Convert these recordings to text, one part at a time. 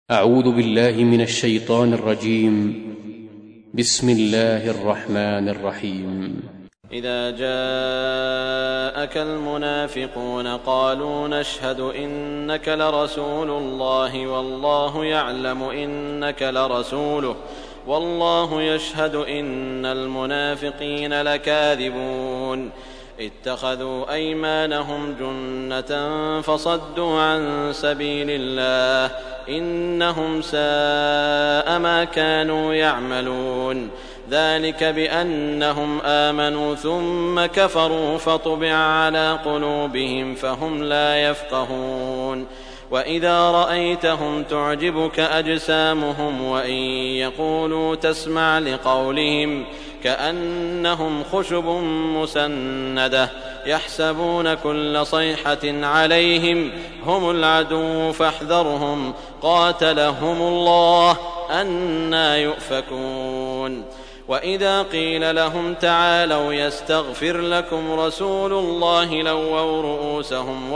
أعوذ بالله من الشيطان الرجيم. بسم الله الرحمن الرحيم. إذا جاءك المنافقون قالوا نشهد إنك لرسول الله والله يعلم إنك لرسوله والله يشهد إن المنافقين لكاذبون اتخذوا أيمانهم جنة فصدوا عن سبيل الله إنهم ساء ما كانوا يعملون ذلك بأنهم آمنوا ثم كفروا فطبع على قلوبهم فهم لا يفقهون وإذا رأيتهم تعجبك أجسامهم وإن يقولوا تسمع لقولهم كأنهم خشب مسندة يحسبون كل صيحة عليهم هم العدو فاحذرهم قاتلهم الله أنى يؤفكون وإذا قيل لهم تعالوا يستغفر لكم رسول الله لووا رؤوسهم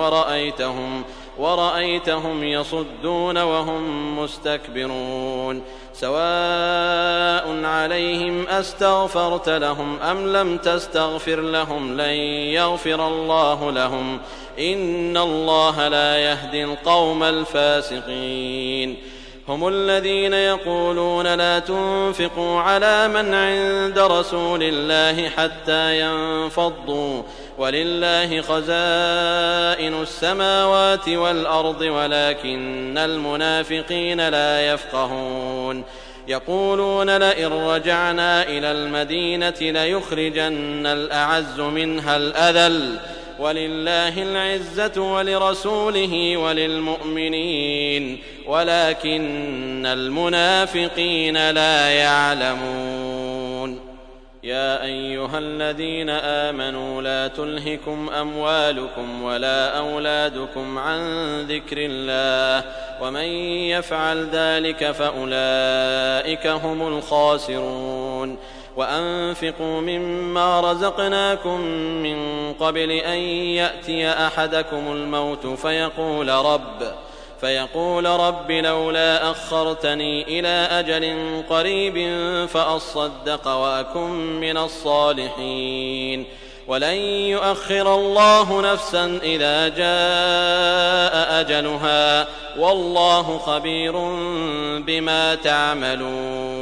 ورأيتهم يصدون وهم مستكبرون سواء عليهم أستغفرت لهم أم لم تستغفر لهم لن يغفر الله لهم إن الله لا يهدي القوم الفاسقين هم الذين يقولون لا تنفقوا على من عند رسول الله حتى ينفضوا ولله خزائن السماوات والأرض ولكن المنافقين لا يفقهون يقولون لئن رجعنا إلى المدينة ليخرجن الأعز منها الأذل ولله العزة ولرسوله وللمؤمنين ولكن المنافقين لا يعلمون يا أيها الذين آمنوا لا تلهكم أموالكم ولا أولادكم عن ذكر الله ومن يفعل ذلك فأولئك هم الخاسرون وأنفقوا مما رزقناكم من قبل أن يأتي أحدكم الموت فيقول رب لولا أخرتني إلى أجل قريب فأصدق وأكن من الصالحين ولن يؤخر الله نفسا إذا جاء أجلها والله خبير بما تعملون